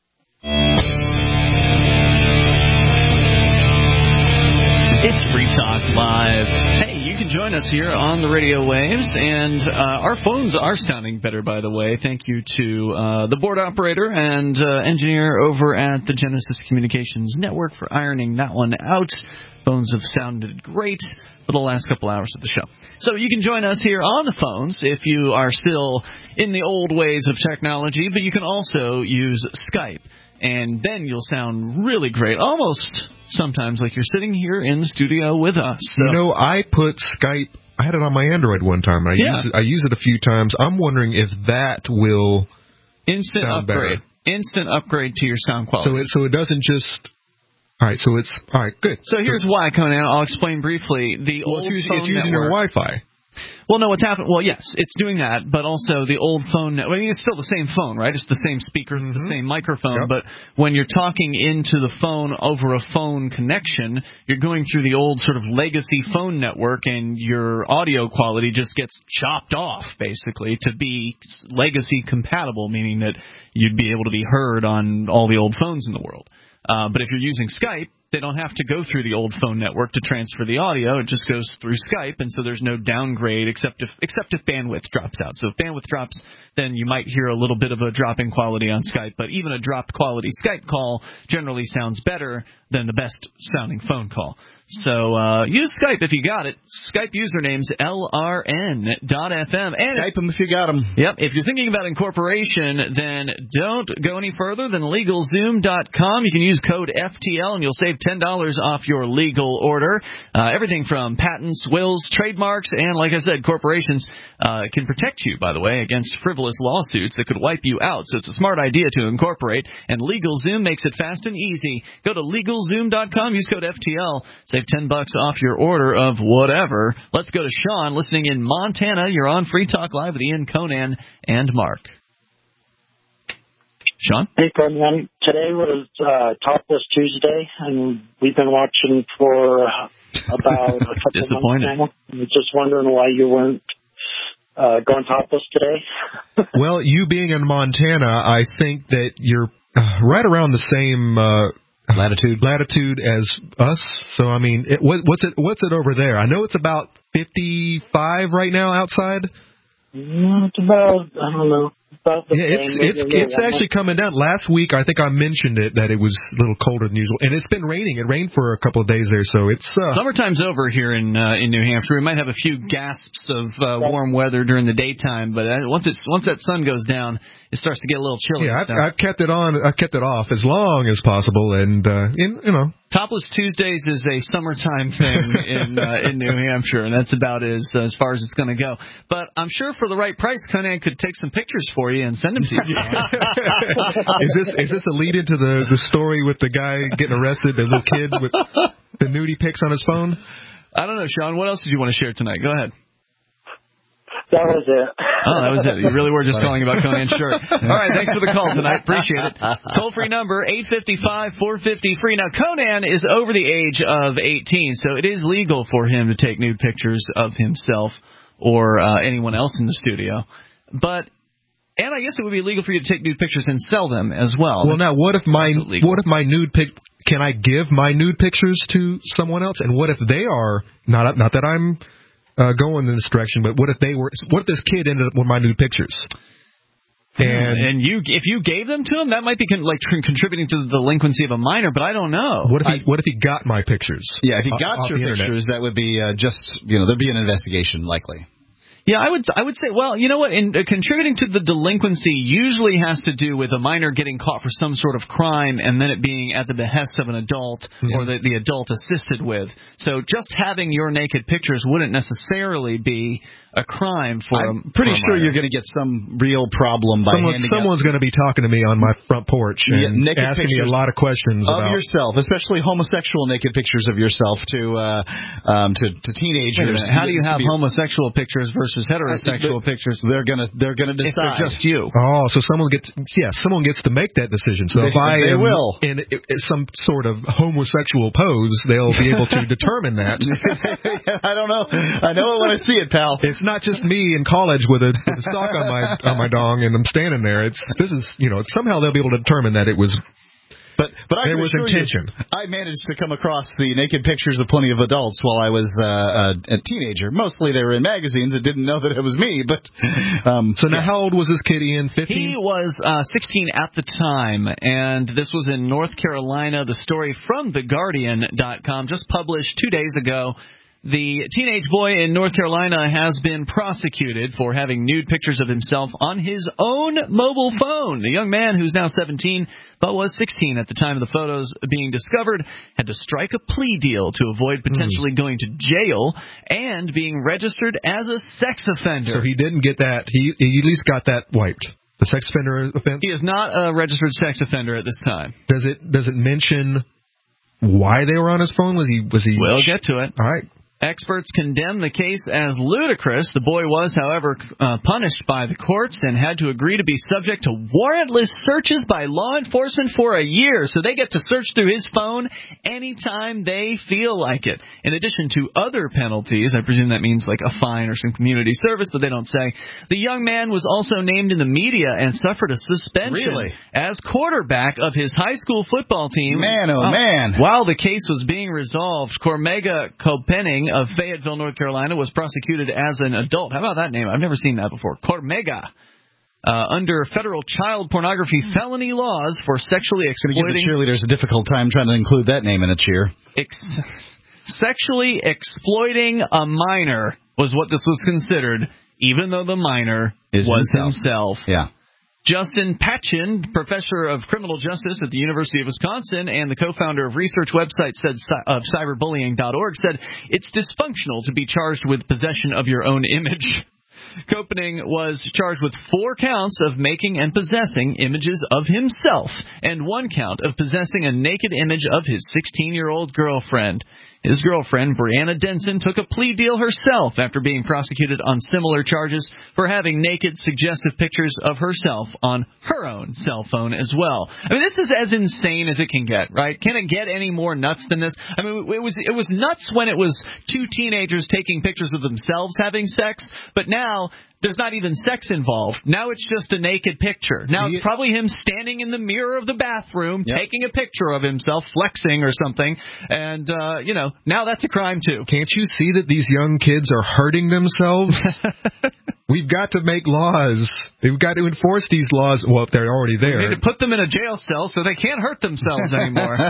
It's Free Talk Live. Hey, you can join us here on the radio waves, and uh, our phones are sounding better, by the way. Thank you to uh, the board operator and uh, engineer over at the Genesis Communications Network for ironing that one out. Phones have sounded great for the last couple hours of the show. So you can join us here on the phones if you are still in the old ways of technology, but you can also use Skype. And then you'll sound really great, almost sometimes like you're sitting here in the studio with us. So. You know, I put Skype, I had it on my Android one time, and I, yeah. use it, I use it a few times. I'm wondering if that will Instant sound upgrade. better. Instant upgrade to your sound quality. So it, so it doesn't just... All right, so it's... All right, good. So here's why, Conan. I'll explain briefly. The well, old it's, phone it's using network, your Wi-Fi. Well, no, what's happened? Well, yes, it's doing that, but also the old phone. I mean, it's still the same phone, right? It's the same speakers, mm-hmm. it's the same microphone. Yep. But when you're talking into the phone over a phone connection, you're going through the old sort of legacy phone network, and your audio quality just gets chopped off, basically, to be legacy compatible, meaning that you'd be able to be heard on all the old phones in the world. Uh, but if you're using Skype, they don't have to go through the old phone network to transfer the audio. It just goes through Skype, and so there's no downgrade except if except if bandwidth drops out. So if bandwidth drops, then you might hear a little bit of a drop in quality on Skype. But even a dropped quality Skype call generally sounds better than the best sounding phone call. So uh, use Skype if you got it. Skype username's L R N dot F M. And Skype them if you got them. Yep. If you're thinking about incorporation, then don't go any further than legal zoom dot com. You can use code F T L and you'll save ten dollars off your legal order. Uh, everything from patents, wills, trademarks, and like I said, corporations uh, can protect you, by the way, against frivolous lawsuits that could wipe you out. So it's a smart idea to incorporate, and LegalZoom makes it fast and easy. Go to legal zoom dot com, use code F T L, save ten bucks off your order of whatever. Let's go to Sean, listening in Montana. You're on Free Talk Live with Ian, Conan, and Mark. Sean? Hey, Conan. Today was uh, Topless Tuesday, and we've been watching for about a couple Disappointed. months now. I'm just wondering why you weren't uh, going topless today. Well, you being in Montana, I think that you're uh, right around the same uh, latitude latitude as us. So, I mean, it, what, what's it what's it over there? I know it's about fifty-five right now outside. Mm, it's about, I don't know. About the Yeah, it's same, it's maybe it's a actually coming down. Last week, I think I mentioned it that it was a little colder than usual, and it's been raining. It rained for a couple of days there, so it's uh, Summertime's over here in uh, in New Hampshire. We might have a few gasps of uh, warm weather during the daytime, but uh, once it's once that sun goes down, it starts to get a little chilly. yeah. I've, I've kept it on. I've kept it off as long as possible, and uh, in, you know. Topless Tuesdays is a summertime thing in uh, in New Hampshire, and that's about as as far as it's going to go. But I'm sure for the right price, Conan could take some pictures for you and send them to you. is this is this a lead into the the story with the guy getting arrested, the little kids with the nudie pics on his phone? I don't know, Sean. What else did you want to share tonight? Go ahead. That was it. Oh, that was it. You really were just calling about Conan's shirt. All right, thanks for the call tonight. Appreciate it. Toll-free number, eight five five, four five zero, free. Now, Conan is over the age of eighteen, so it is legal for him to take nude pictures of himself or uh, anyone else in the studio. But, and I guess it would be legal for you to take nude pictures and sell them as well. Well, That's now, what if my what if my nude pic? Can I give my nude pictures to someone else? And what if they are not not that I'm Uh, going in this direction, but what if they were? What if this kid ended up with my nude pictures? And, and you, if you gave them to him, that might be con- like tr- contributing to the delinquency of a minor. But I don't know. What if he? I, what if he got my pictures? Yeah, if he off, got off your pictures, that would be uh, just you know there'd be an investigation likely. Yeah, I would I would say, well, you know what, in, uh, contributing to the delinquency usually has to do with a minor getting caught for some sort of crime and then it being at the behest of an adult yeah. or the, the adult assisted with. So just having your naked pictures wouldn't necessarily be a crime for I'm a pretty for a sure minor. you're going to get some real problem by Someone, handing someone's going to be talking to me on my front porch and yeah, asking me a lot of questions of about yourself, especially homosexual naked pictures of yourself to uh, um, to, to teenagers. How do you have homosexual pictures versus heterosexual pictures? They're gonna they're gonna decide. If they're just you. Oh, so someone gets yeah, someone gets to make that decision. So they, if I they am will. in some sort of homosexual pose, they'll be able to determine that. I don't know. I know it when I see it, pal. It's not just me in college with a, with a sock on my on my dong and I'm standing there. It's this is you know somehow they'll be able to determine that it was. But but I there was intention. You, I managed to come across the naked pictures of plenty of adults while I was uh, a, a teenager. Mostly they were in magazines that didn't know that it was me. But um, so now, yeah. How old was this kid? Ian? fifteen? He was uh, sixteen at the time, and this was in North Carolina. The story from the Guardian dot com, just published two days ago. The teenage boy in North Carolina has been prosecuted for having nude pictures of himself on his own mobile phone. The young man, who's now seventeen, but was sixteen at the time of the photos being discovered, had to strike a plea deal to avoid potentially mm. going to jail and being registered as a sex offender. So he didn't get that. He, he at least got that wiped. The sex offender offense? He is not a registered sex offender at this time. Does it does it mention why they were on his phone? Was he was he? We'll get to it. All right. Experts condemn the case as ludicrous. The boy was, however, uh, punished by the courts and had to agree to be subject to warrantless searches by law enforcement for a year. So they get to search through his phone anytime they feel like it. In addition to other penalties, I presume that means like a fine or some community service, but they don't say. The young man was also named in the media and suffered a suspension really? as quarterback of his high school football team. Man, oh, uh, man. While the case was being resolved, Cormega Kopenning of Fayetteville, North Carolina, was prosecuted as an adult. How about that name? I've never seen that before. Cormega. uh, under federal child pornography felony laws for sexually exploiting... It's going to give the cheerleaders a difficult time trying to include that name in a cheer. Ex- sexually exploiting a minor was what this was considered, even though the minor Is was himself. himself. Yeah. Justin Patchin, professor of criminal justice at the University of Wisconsin and the co-founder of research website said, of cyberbullying dot org, said it's dysfunctional to be charged with possession of your own image. Koeppning was charged with four counts of making and possessing images of himself and one count of possessing a naked image of his sixteen-year-old girlfriend. His girlfriend, Brianna Denson, took a plea deal herself after being prosecuted on similar charges for having naked, suggestive pictures of herself on her own cell phone as well. I mean, this is as insane as it can get, right? Can it get any more nuts than this? I mean, it was it was nuts when it was two teenagers taking pictures of themselves having sex, but now there's not even sex involved. Now it's just a naked picture. Now it's probably him standing in the mirror of the bathroom, yep. taking a picture of himself, flexing or something, and, uh, you know, now that's a crime too. Can't you see that these young kids are hurting themselves? We've got to make laws. We've got to enforce these laws. Well, if they're already there. We need to put them in a jail cell so they can't hurt themselves anymore.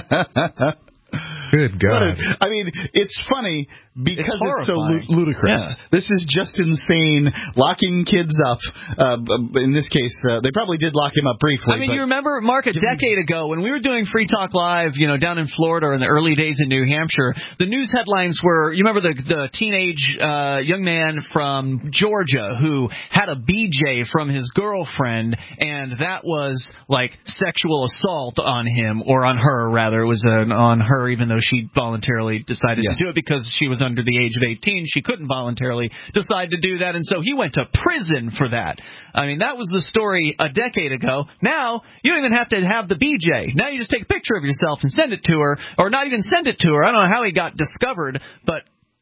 Good God. I mean, it's funny because it's, it's so ludicrous. Yeah. This is just insane. Locking kids up. Uh, in this case, uh, they probably did lock him up briefly. I mean, you remember, Mark, a decade ago when we were doing Free Talk Live, you know, down in Florida or in the early days in New Hampshire, the news headlines were, you remember the, the teenage uh, young man from Georgia who had a B J from his girlfriend, and that was like sexual assault on him, or on her, rather. It was an, on her, even though she voluntarily decided yeah. to do it because she was under the age of eighteen. She couldn't voluntarily decide to do that, and so he went to prison for that. I mean, that was the story a decade ago. Now, you don't even have to have the B J. Now you just take a picture of yourself and send it to her, or not even send it to her. I don't know how he got discovered, but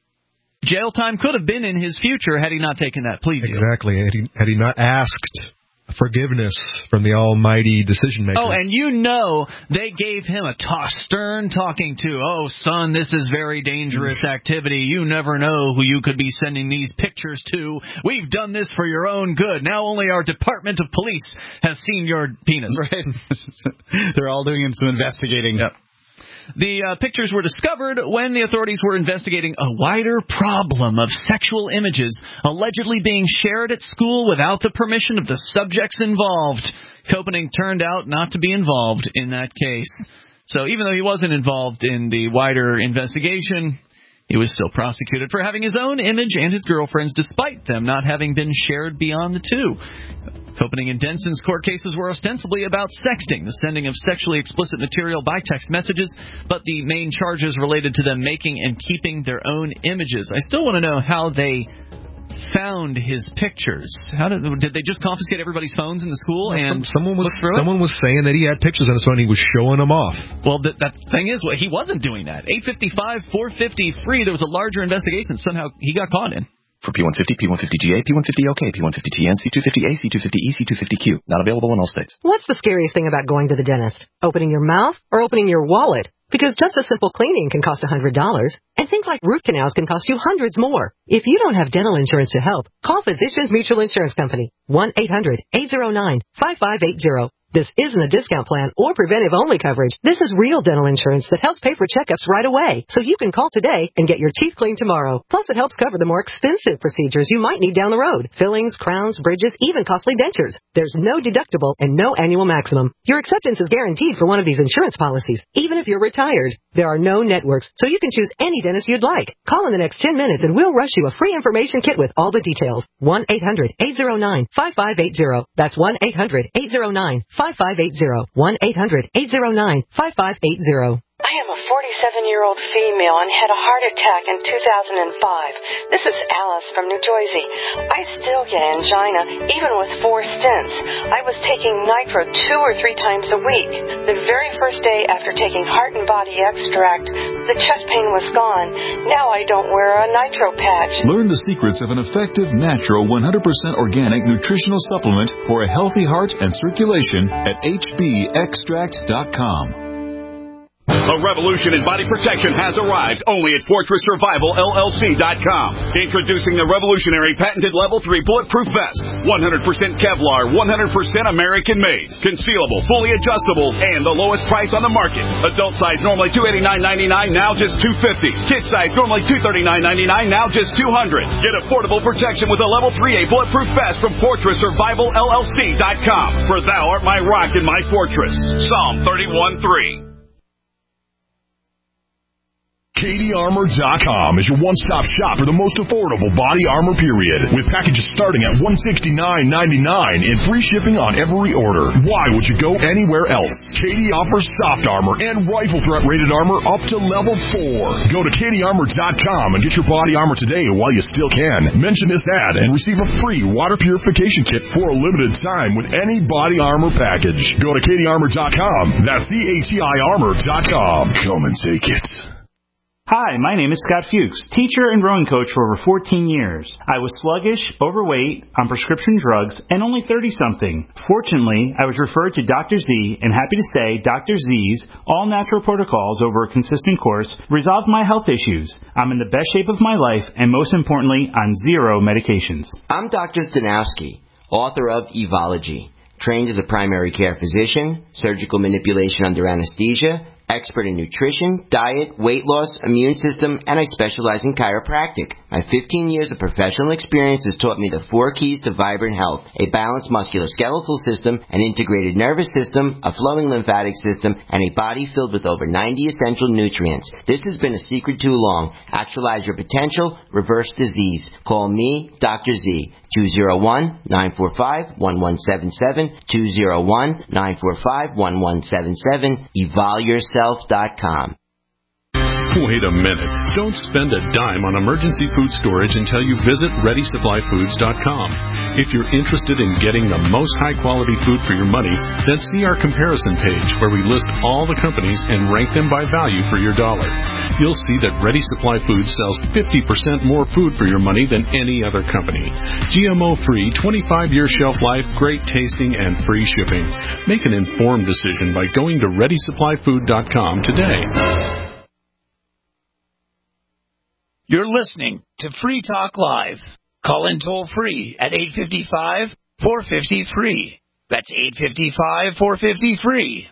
jail time could have been in his future had he not taken that plea deal. Exactly. Had he, had he not asked forgiveness from the almighty decision makers. Oh, and you know they gave him a t- stern talking to. Oh, son, this is very dangerous activity. You never know who you could be sending these pictures to. We've done this for your own good. Now only our Department of Police has seen your penis. Right. They're all doing some investigating. Yep. The uh, pictures were discovered when the authorities were investigating a wider problem of sexual images allegedly being shared at school without the permission of the subjects involved. Koeppning turned out not to be involved in that case. So even though he wasn't involved in the wider investigation, he was still prosecuted for having his own image and his girlfriend's, despite them not having been shared beyond the two. Koeppning and Denson's court cases were ostensibly about sexting, the sending of sexually explicit material by text messages, but the main charges related to them making and keeping their own images. I still want to know how they found his pictures. How did did they just confiscate everybody's phones in the school and someone was look through someone it? was saying that he had pictures on his phone and he was showing them off. Well, that, that thing is, well, he wasn't doing that. eight fifty-five, four fifty free. There was a larger investigation. Somehow he got caught in. For P one fifty, P one fifty G A, P one fifty L K, P one fifty T N, C two fifty A, C two fifty E, C two fifty Q. Not available in all states. What's the scariest thing about going to the dentist? Opening your mouth or opening your wallet? Because just a simple cleaning can cost one hundred dollars, and things like root canals can cost you hundreds more. If you don't have dental insurance to help, call Physicians Mutual Insurance Company, one eight hundred, eight oh nine, five five eight oh. This isn't a discount plan or preventive-only coverage. This is real dental insurance that helps pay for checkups right away, so you can call today and get your teeth cleaned tomorrow. Plus, it helps cover the more expensive procedures you might need down the road. Fillings, crowns, bridges, even costly dentures. There's no deductible and no annual maximum. Your acceptance is guaranteed for one of these insurance policies, even if you're retired. There are no networks, so you can choose any dentist you'd like. Call in the next ten minutes and we'll rush you a free information kit with all the details. one eight hundred, eight oh nine, five five eight oh. That's one eight hundred, eight oh nine, five five eight oh. one eight hundred, eight oh nine, five five eight oh. I am a forty-seven-year-old female and had a heart attack in two thousand five. This is Alice from New Jersey. I still get angina, even with four stents. I was taking Nitro two or three times a week. The very first day after taking Heart and Body Extract, the chest pain was gone. Now I don't wear a Nitro patch. Learn the secrets of an effective, natural, one hundred percent organic nutritional supplement for a healthy heart and circulation at H B extract dot com. A revolution in body protection has arrived only at Fortress Survival L L C dot com. Introducing the revolutionary patented Level three Bulletproof Vest. one hundred percent Kevlar, one hundred percent American-made. Concealable, fully adjustable, and the lowest price on the market. Adult size normally two hundred eighty-nine ninety-nine, now just two hundred fifty dollars. Kid size normally two hundred thirty-nine ninety-nine, now just two hundred dollars. Get affordable protection with a Level three A Bulletproof Vest from Fortress Survival L L C dot com. For thou art my rock and my fortress. Psalm thirty-one three. Katie Armor dot com is your one-stop shop for the most affordable body armor period, with packages starting at one hundred sixty-nine ninety-nine and free shipping on every order. Why would you go anywhere else? Katie offers soft armor and rifle threat rated armor up to level four. Go to Katie Armor dot com and get your body armor today while you still can. Mention this ad and receive a free water purification kit for a limited time with any body armor package. Go to Katie Armor dot com. That's C A T I Armor dot com. Come and take it. Hi, my name is Scott Fuchs, teacher and rowing coach for over fourteen years. I was sluggish, overweight, on prescription drugs, and only thirty-something. Fortunately, I was referred to Doctor Z, and happy to say Doctor Z's all-natural protocols over a consistent course resolved my health issues. I'm in the best shape of my life, and most importantly, on zero medications. I'm Doctor Stanowski, author of Evology, trained as a primary care physician, surgical manipulation under anesthesia, expert in nutrition, diet, weight loss, immune system, and I specialize in chiropractic. My fifteen years of professional experience has taught me the four keys to vibrant health: a balanced musculoskeletal system, an integrated nervous system, a flowing lymphatic system, and a body filled with over ninety essential nutrients. This has been a secret too long. Actualize your potential, reverse disease. Call me, Doctor Z, two oh one, nine four five, one one seven seven, two oh one, nine four five, one one seven seven, evol yourself dot com. Wait a minute. Don't spend a dime on emergency food storage until you visit ready supply foods dot com. If you're interested in getting the most high-quality food for your money, then see our comparison page where we list all the companies and rank them by value for your dollar. You'll see that Ready Supply Foods sells fifty percent more food for your money than any other company. G M O-free, twenty-five year shelf life, great tasting, and free shipping. Make an informed decision by going to ready supply food dot com today. You're listening to Free Talk Live. Call in toll free at eight five five, four five zero, free. That's eight five five, four five zero, free.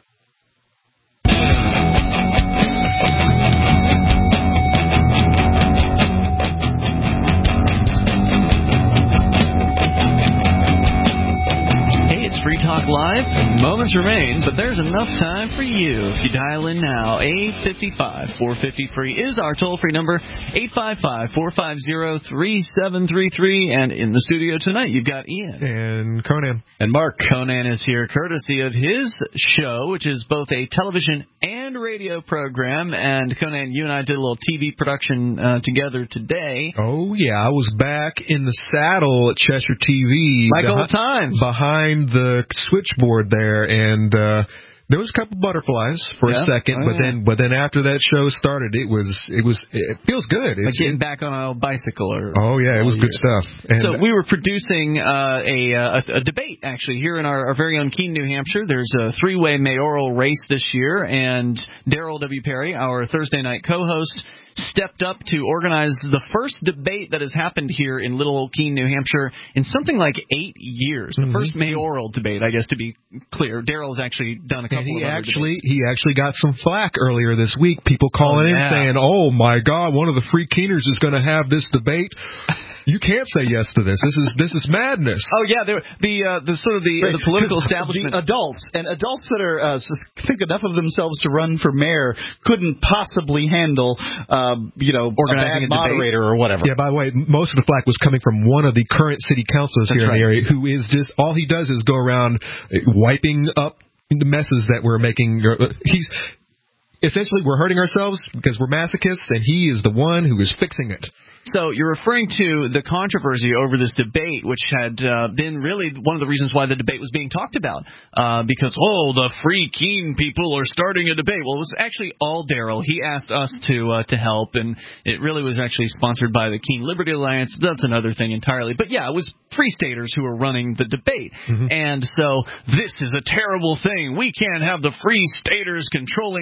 Free Talk Live. Moments remain, but there's enough time for you. If you dial in now, eight five five, four five zero, free is our toll-free number, eight five five, four five zero, three seven three three. And in the studio tonight, you've got Ian. And Conan. And Mark. Conan is here courtesy of his show, which is both a television and radio program. And Conan, you and I did a little T V production uh, together today. Oh, yeah. I was back in the saddle at Cheshire T V. Like old times. Behind the switchboard there, and uh there was a couple butterflies for yeah. a second, oh, but yeah. then but then after that show started, it was it was it feels good. Like It's getting it, back on a bicycle or oh yeah, it was good stuff. And so we were producing uh, a, a a debate actually here in our, our very own Keene, New Hampshire. There's a three-way mayoral race this year, and Daryl W. Perry, our Thursday night co-host, stepped up to organize the first debate that has happened here in Little Old Keene, New Hampshire, in something like eight years. The mm-hmm. first mayoral debate, I guess, to be clear. Daryl has actually done a couple and he of other actually debates. he actually got some flack earlier this week. People calling oh, yeah. in saying, "Oh my God, one of the free Keeners is going to have this debate." You can't say yes to this. This is this is madness. Oh yeah, the the, uh, the sort of the, right. the political establishment, the adults and adults that are uh, think enough of themselves to run for mayor couldn't possibly handle, uh, you know, organizing a bad a moderator or whatever. Yeah. By the way, most of the flack was coming from one of the current city councilors That's here right. in the area, who is just all he does is go around wiping up the messes that we're making. He's essentially we're hurting ourselves because we're masochists, and he is the one who is fixing it. So you're referring to the controversy over this debate, which had uh, been really one of the reasons why the debate was being talked about, uh, because, oh, the free Keene people are starting a debate. Well, it was actually all Daryl. He asked us to uh, to help, and it really was actually sponsored by the Keene Liberty Alliance. That's another thing entirely. But, yeah, it was Free Staters who were running the debate. Mm-hmm. And so this is a terrible thing. We can't have the Free Staters controlling the debate.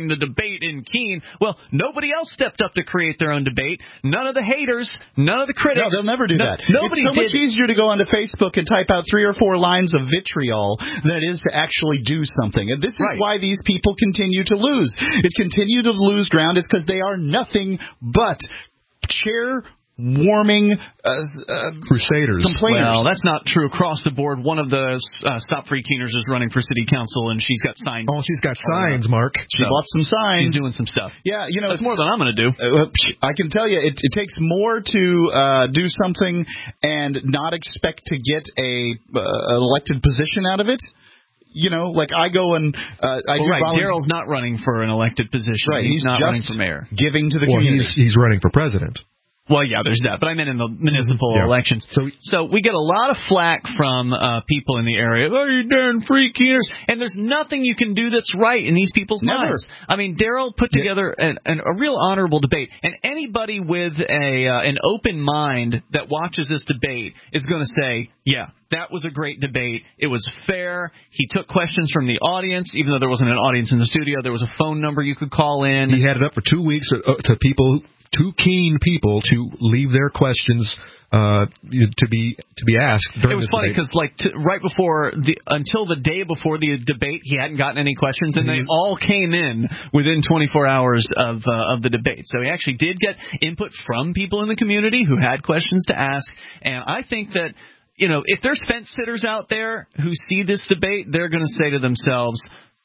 debate in Keene. Well, nobody else stepped up to create their own debate. None of the haters, none of the critics. No, they'll never do no, that. Nobody it's so did. much easier to go onto Facebook and type out three or four lines of vitriol than it is to actually do something. And this is Right. why these people continue to lose. It's continue to lose ground is because they are nothing but chair warming uh, uh, crusaders. Complainers. Well, that's not true across the board. One of the uh, Stop Free Keeners is running for city council, and she's got signs. Oh, she's got signs, Mark. She So, bought some signs. She's doing some stuff. Yeah, you know, That's more than I'm going to do. Uh, I can tell you, it, it takes more to uh, do something and not expect to get a uh, elected position out of it. You know, like I go and uh, I well, do right. volunteer. Daryl's not running for an elected position. Right, He's, he's not just running for mayor. Giving to the well, community. He's, he's running for president. Well, yeah, there's that. But I meant in the municipal Yeah. elections. So, so we get a lot of flack from uh, people in the area. Oh, you darn free Keeners. And there's nothing you can do that's right in these people's Never. minds. I mean, Daryl put together an, an, a real honorable debate. And anybody with a uh, an open mind that watches this debate is going to say, yeah, that was a great debate. It was fair. He took questions from the audience, even though there wasn't an audience in the studio. There was a phone number you could call in. He had it up for two weeks to, uh, to people, two keen people, to leave their questions uh, to be to be asked. During It was this funny debate. because, like, t- right before the until the day before the debate, he hadn't gotten any questions, and they all came in within twenty-four hours of uh, of the debate. So he actually did get input from people in the community who had questions to ask, and I think that. You know, if there's fence sitters out there who see this debate, they're going to say to themselves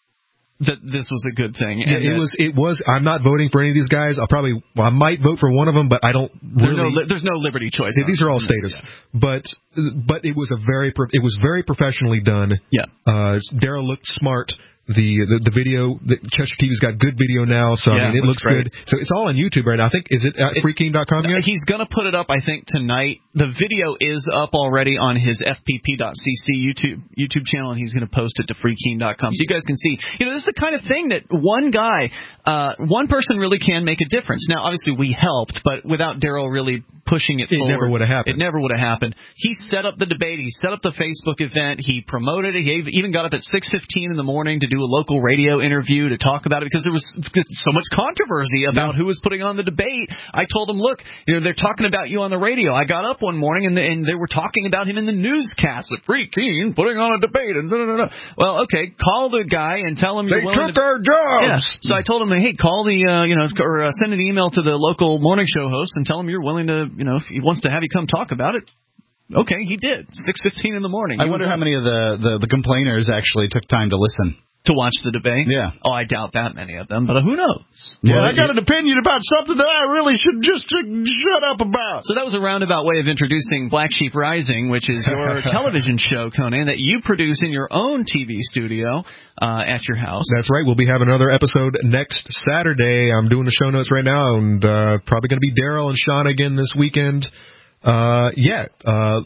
that this was a good thing. Yeah, And it that was. It was. I'm not voting for any of these guys. I'll probably. Well, I might vote for one of them, but I don't there's really. no li- there's no liberty choice. These are all status, yeah. but but it was a very pro- it was very professionally done. Yeah. Uh, Daryl looked smart. The, the the video, the Chester T V's got good video now, so Yeah, I mean it looks looks great. good. So it's all on YouTube right now. I think is it at free keen dot com yet? He's going to put it up, I think, tonight. The video is up already on his F P P dot C C YouTube YouTube channel, and he's going to post it to free keen dot com so you guys can see. You know, this is the kind of thing that one guy, uh, one person really can make a difference. Now, obviously, we helped, but without Daryl really pushing it, It forward, never would have happened. It never would have happened. He set up the debate. He set up the Facebook event. He promoted it. He even got up at six fifteen in the morning to do a local radio interview to talk about it because there was so much controversy about who was putting on the debate. I told him, look, you know, they're talking about you on the radio. I got up one morning and, the, and they were talking about him in the newscast. At Free Keen putting on a debate. And da, da, da. Well, okay, call the guy and tell him They you're willing took to, our jobs. Yeah. So I told him, hey, call the, uh, you know, or uh, send an email to the local morning show host and tell him you're willing to, you know, if he wants to have you come talk about it. Okay, he did. six fifteen in the morning. I wonder how many of the, the, the complainers actually took time to listen. To watch the debate? Yeah. Oh, I doubt that many of them, but who knows? Yeah, well, I got an opinion about something that I really should just shut up about. So that was a roundabout way of introducing Black Sheep Rising, which is your television show, Conan, that you produce in your own T V studio uh, at your house. That's right. We'll be having another episode next Saturday. I'm doing the show notes right now, and uh, probably going to be Daryl and Sean again this weekend. Uh, yeah. Uh,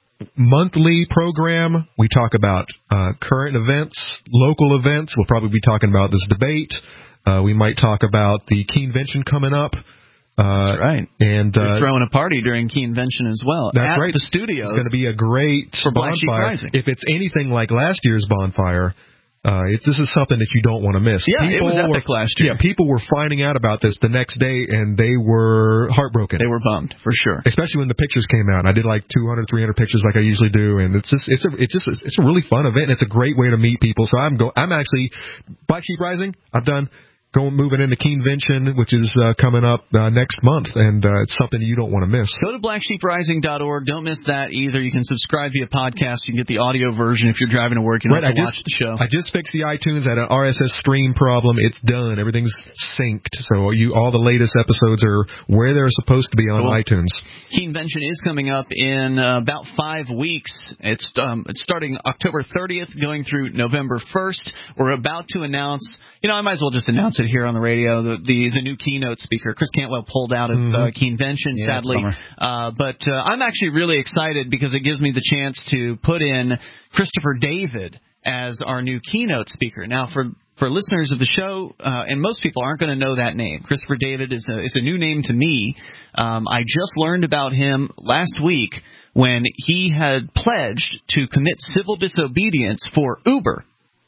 monthly program. We talk about uh, current events, local events. We'll probably be talking about this debate. Uh, we might talk about the Keenvention coming up. Uh, that's right. And We're uh, throwing a party during Keenvention as well. That's at right. The studio. It's going to be a great for Black Sheep bonfire. Rising. If it's anything like last year's bonfire, Uh, it, this is something that you don't want to miss. Yeah, people it was epic were, last year. Yeah, people were finding out about this the next day, and they were heartbroken. They were bummed, for sure. Especially when the pictures came out. I did like two hundred, three hundred pictures like I usually do, and it's just, it's a, it's just, it's a really fun event, and it's a great way to meet people. So I'm go, I'm actually, Black Sheep Rising, I've done, going, moving into Keenvention, which is uh, coming up uh, next month, and uh, it's something you don't want to miss. Go to black sheep rising dot org. Don't miss that either. You can subscribe via podcast. You can get the audio version if you're driving to work. You don't Right, have to I watch just, the show. I just fixed the iTunes. I had an R S S stream problem. It's done. Everything's synced. So you, all the latest episodes are where they're supposed to be on cool. iTunes. Keenvention is coming up in uh, about five weeks. It's um, it's starting October thirtieth, going through November first. We're about to announce. You know, I might as well just announce it here on the radio. The the, the new keynote speaker, Chris Cantwell, pulled out of mm-hmm. uh, Keenvention, yeah, sadly. Uh, but uh, I'm actually really excited because it gives me the chance to put in Christopher David as our new keynote speaker. Now, for for listeners of the show, uh, and most people aren't going to know that name. Christopher David is a, is a new name to me. Um, I just learned about him last week when he had pledged to commit civil disobedience for Uber.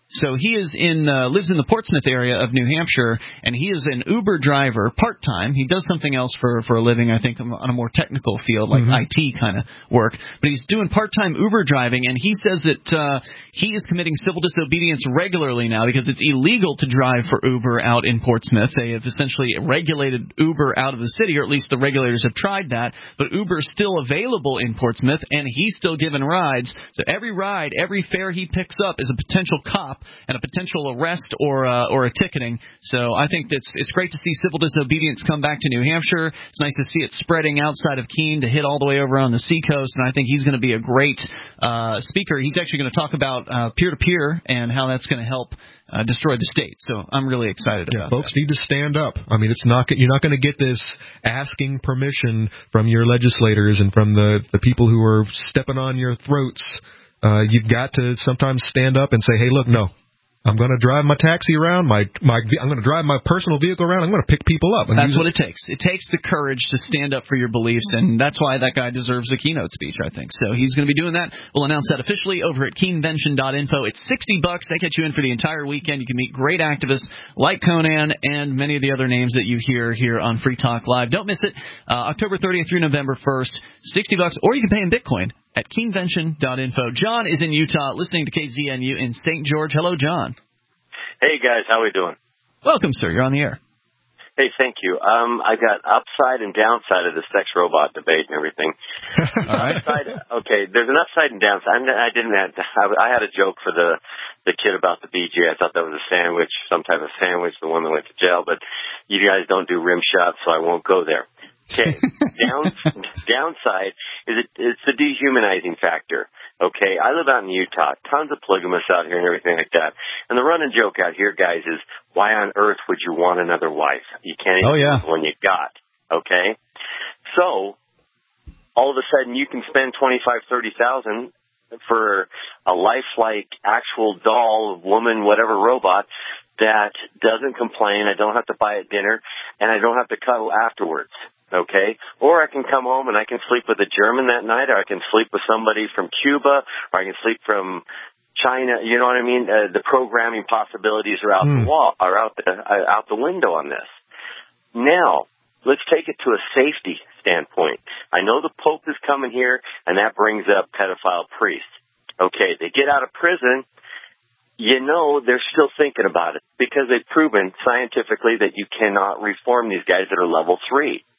So he is in uh, lives in the Portsmouth area of New Hampshire, and he is an Uber driver part-time. He does something else for, for a living, I think, on a more technical field, like mm-hmm. I T kind of work. But he's doing part-time Uber driving, and he says that uh, he is committing civil disobedience regularly now because it's illegal to drive for Uber out in Portsmouth. They have essentially regulated Uber out of the city, or at least the regulators have tried that. But Uber is still available in Portsmouth, and he's still giving rides. So every ride, every fare he picks up is a potential cop and a potential arrest or uh, or a ticketing. So I think that's it's great to see civil disobedience come back to New Hampshire. It's nice to see it spreading outside of Keene to hit all the way over on the seacoast, and I think he's going to be a great uh, speaker. He's actually going to talk about uh, peer-to-peer and how that's going to help Uh, destroy the state. So I'm really excited yeah, about folks that. need to stand up. I mean, it's not you're not going to get this asking permission from your legislators and from the, the people who are stepping on your throats. Uh, you've got to sometimes stand up and say, hey, look, no. I'm going to drive my taxi around. My, my, I'm going to drive my personal vehicle around. I'm going to pick people up. That's what it takes. It takes the courage to stand up for your beliefs, and that's why that guy deserves a keynote speech, I think. So he's going to be doing that. We'll announce that officially over at keenvention dot info. It's sixty bucks. That gets you in for the entire weekend. You can meet great activists like Conan and many of the other names that you hear here on Free Talk Live. Don't miss it. Uh, October thirtieth through November first. sixty bucks, or you can pay in Bitcoin at keenvention dot info. John is in Utah listening to K Z N U in Saint George. Hello, John. Hey, guys, how we doing? Welcome, sir. You're on the air. Hey, thank you. Um, I got upside and downside of the sex robot debate and everything. All right. Upside, okay, there's an upside and downside. I didn't have, I had a joke for the the kid about the B J. I thought that was a sandwich, some type of sandwich, the one that went to jail. But you guys don't do rim shots, so I won't go there. Okay, Down, downside is it, it's the dehumanizing factor. Okay, I live out in Utah, tons of polygamists out here and everything like that. And the running joke out here, guys, is why on earth would you want another wife? You can't even oh, yeah. get the one you got. Okay, so all of a sudden you can spend twenty-five, thirty thousand for a lifelike actual doll, woman, whatever robot that doesn't complain. I don't have to buy it dinner, and I don't have to cuddle afterwards. Okay, or I can come home and I can sleep with a German that night, or I can sleep with somebody from Cuba, or I can sleep from China. You know what I mean? Uh, the programming possibilities are out mm. the wall, are out the uh, out the window on this. Now, let's take it to a safety standpoint. I know the Pope is coming here, and that brings up pedophile priests. Okay, they get out of prison. You know they're still thinking about it because they've proven scientifically that you cannot reform these guys that are level three.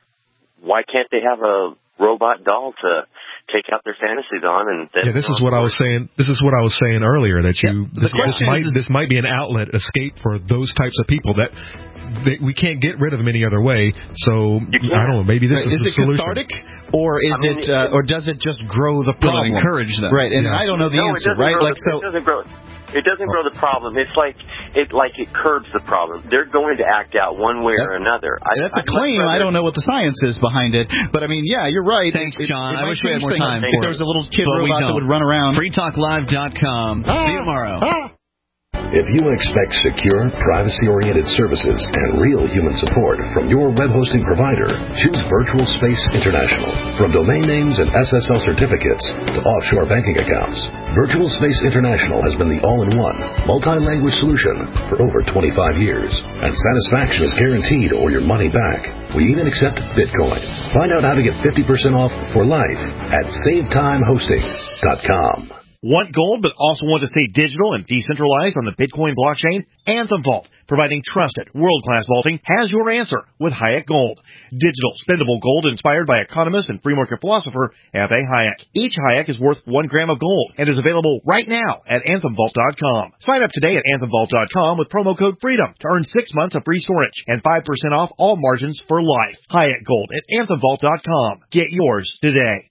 Why can't they have a robot doll to take out their fantasies on? And then yeah, this is what I was saying. This is what I was saying earlier. That you yeah, this, this might is, this might be an outlet, escape for those types of people that they, we can't get rid of them any other way. So I don't know. Maybe this right, is, is the it solution. Cathartic, or is I mean, it, uh, or does it just grow the problem? Encourage them, right? And yeah. I don't know the no, answer. Right? Grow, like so. It doesn't grow. It doesn't grow the problem. It's like it like it curbs the problem. They're going to act out one way that, or another. I, that's a claim. I don't know what the science is behind it, but I mean, yeah, you're right. Thanks, it, John. it, it I wish we had more time. If there was a little kid but robot that would run around. free talk live dot com. Ah, See you tomorrow. Ah. If you expect secure, privacy-oriented services and real human support from your web hosting provider, choose Virtual Space International. From domain names and S S L certificates to offshore banking accounts, Virtual Space International has been the all-in-one, multi-language solution for over twenty-five years. And satisfaction is guaranteed or your money back. We even accept Bitcoin. Find out how to get fifty percent off for life at save time hosting dot com. Want gold but also want to stay digital and decentralized on the Bitcoin blockchain? Anthem Vault, providing trusted, world-class vaulting, has your answer with Hayek Gold. Digital, spendable gold inspired by economist and free market philosopher F A Hayek. Each Hayek is worth one gram of gold and is available right now at anthem vault dot com. Sign up today at anthem vault dot com with promo code FREEDOM to earn six months of free storage and five percent off all margins for life. Hayek Gold at anthem vault dot com. Get yours today.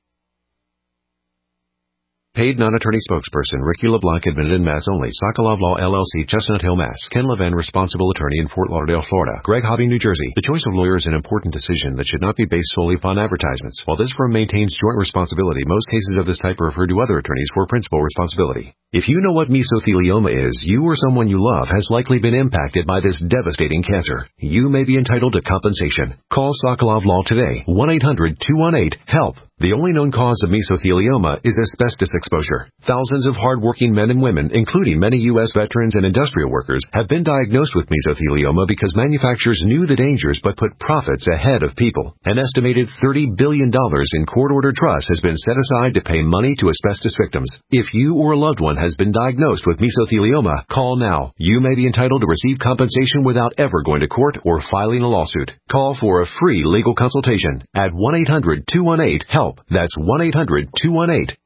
Paid non-attorney spokesperson Ricky LeBlanc, admitted in Mass only. Sokolov Law, L L C, Chestnut Hill, Mass. Ken Levin, responsible attorney in Fort Lauderdale, Florida. Greg Hobby, New Jersey. The choice of lawyer is an important decision that should not be based solely upon advertisements. While this firm maintains joint responsibility, most cases of this type are referred to other attorneys for principal responsibility. If you know what mesothelioma is, you or someone you love has likely been impacted by this devastating cancer. You may be entitled to compensation. Call Sokolov Law today. one eight hundred two one eight HELP. The only known cause of mesothelioma is asbestos exposure. exposure. Thousands of hardworking men and women, including many U S veterans and industrial workers, have been diagnosed with mesothelioma because manufacturers knew the dangers but put profits ahead of people. An estimated thirty billion dollars in court-ordered trust has been set aside to pay money to asbestos victims. If you or a loved one has been diagnosed with mesothelioma, call now. You may be entitled to receive compensation without ever going to court or filing a lawsuit. Call for a free legal consultation at one eight hundred two one eight HELP. That's one eight hundred two one eight